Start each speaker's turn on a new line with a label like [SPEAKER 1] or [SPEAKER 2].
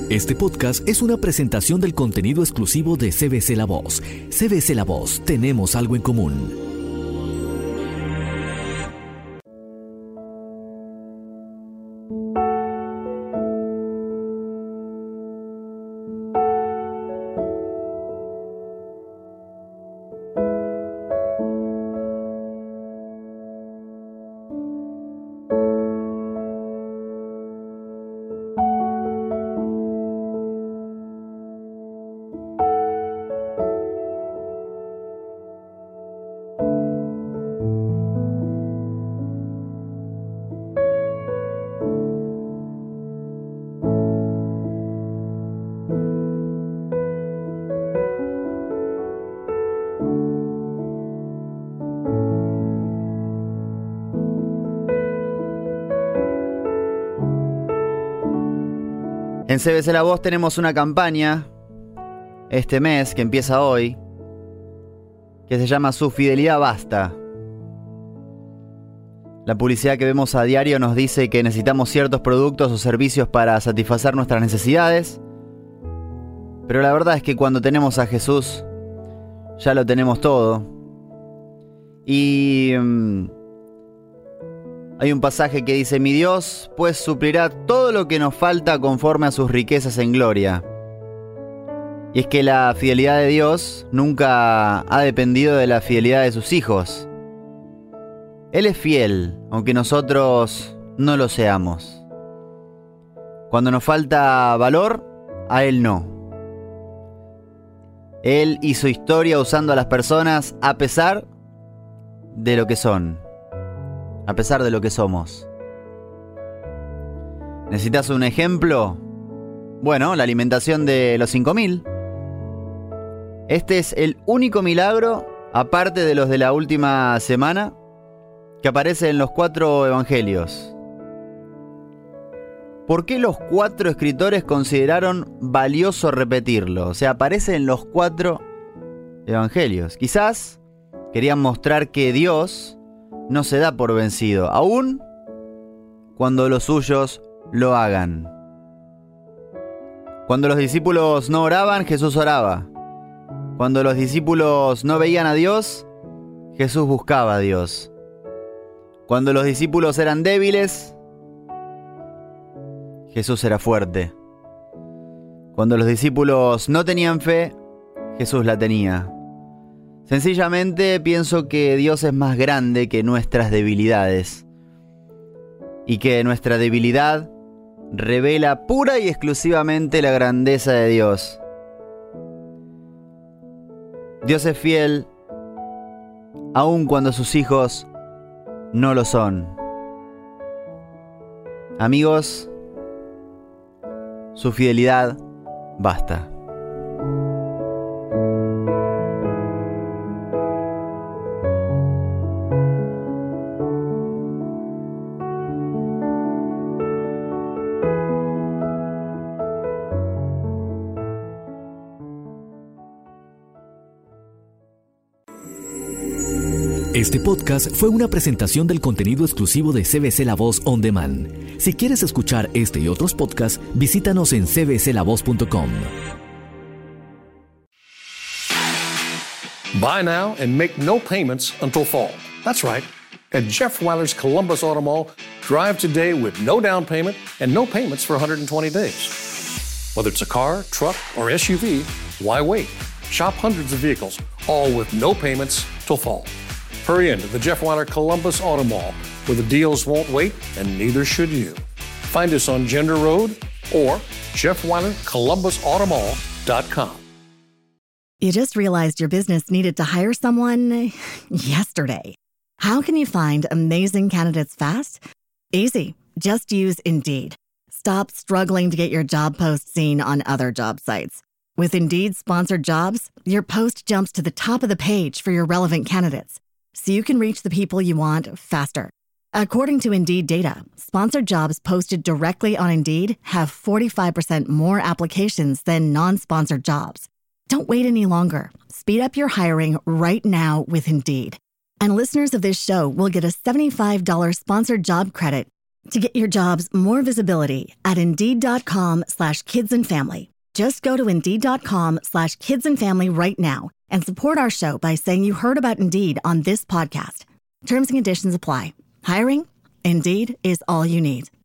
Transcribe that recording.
[SPEAKER 1] Este podcast es una presentación del contenido exclusivo de CBC La Voz. CBC La Voz, tenemos algo en común.
[SPEAKER 2] En CBC La Voz tenemos una campaña este mes que empieza hoy que se llama Su fidelidad basta. La publicidad que vemos a diario nos dice que necesitamos ciertos productos o servicios para satisfacer nuestras necesidades, pero la verdad es que cuando tenemos a Jesús ya lo tenemos todo. Y hay un pasaje que dice: mi Dios pues suplirá todo lo que nos falta conforme a sus riquezas en gloria. Y es que la fidelidad de Dios nunca ha dependido de la fidelidad de sus hijos. Él es fiel, aunque nosotros no lo seamos. Cuando nos falta valor, a Él no. Él hizo historia usando a las personas a pesar de lo que son. A pesar de lo que somos. ¿Necesitas un ejemplo? Bueno, la alimentación de los 5.000. Este es el único milagro, aparte de los de la última semana, que aparece en los 4 evangelios. ¿Por qué los 4 escritores consideraron valioso repetirlo? O sea, aparece en los 4 evangelios. Quizás querían mostrar que Dios no se da por vencido, aun cuando los suyos lo hagan. Cuando los discípulos no oraban, Jesús oraba. Cuando los discípulos no veían a Dios, Jesús buscaba a Dios. Cuando los discípulos eran débiles, Jesús era fuerte. Cuando los discípulos no tenían fe, Jesús la tenía. Sencillamente pienso que Dios es más grande que nuestras debilidades y que nuestra debilidad revela pura y exclusivamente la grandeza de Dios. Dios es fiel aun cuando sus hijos no lo son. Amigos, su fidelidad basta.
[SPEAKER 1] Este podcast fue una presentación del contenido exclusivo de CBC La Voz On Demand. Si quieres escuchar este y otros podcasts, visítanos en cbclavoz.com.
[SPEAKER 3] Buy now and make no payments until fall. That's right. At Jeff Weiler's Columbus Auto Mall, drive today with no down payment and no payments for 120 days. Whether it's a car, truck, or SUV, why wait? Shop hundreds of vehicles, all with no payments till fall. Hurry into the Jeff Weiler Columbus Auto Mall, where the deals won't wait and neither should you. Find us on Gender Road or JeffWeilerColumbusAutomall.com.
[SPEAKER 4] You just realized your business needed to hire someone yesterday. How can you find amazing candidates fast? Easy. Just use Indeed. Stop struggling to get your job post seen on other job sites. With Indeed sponsored jobs, your post jumps to the top of the page for your relevant candidates, so you can reach the people you want faster. According to Indeed data, sponsored jobs posted directly on Indeed have 45% more applications than non-sponsored jobs. Don't wait any longer. Speed up your hiring right now with Indeed. And listeners of this show will get a $75 sponsored job credit To get your jobs more visibility at Indeed.com/kidsandfamily. Just go to Indeed.com/kidsandfamily right now and support our show by saying you heard about Indeed on this podcast. Terms and conditions apply. Hiring? Indeed is all you need.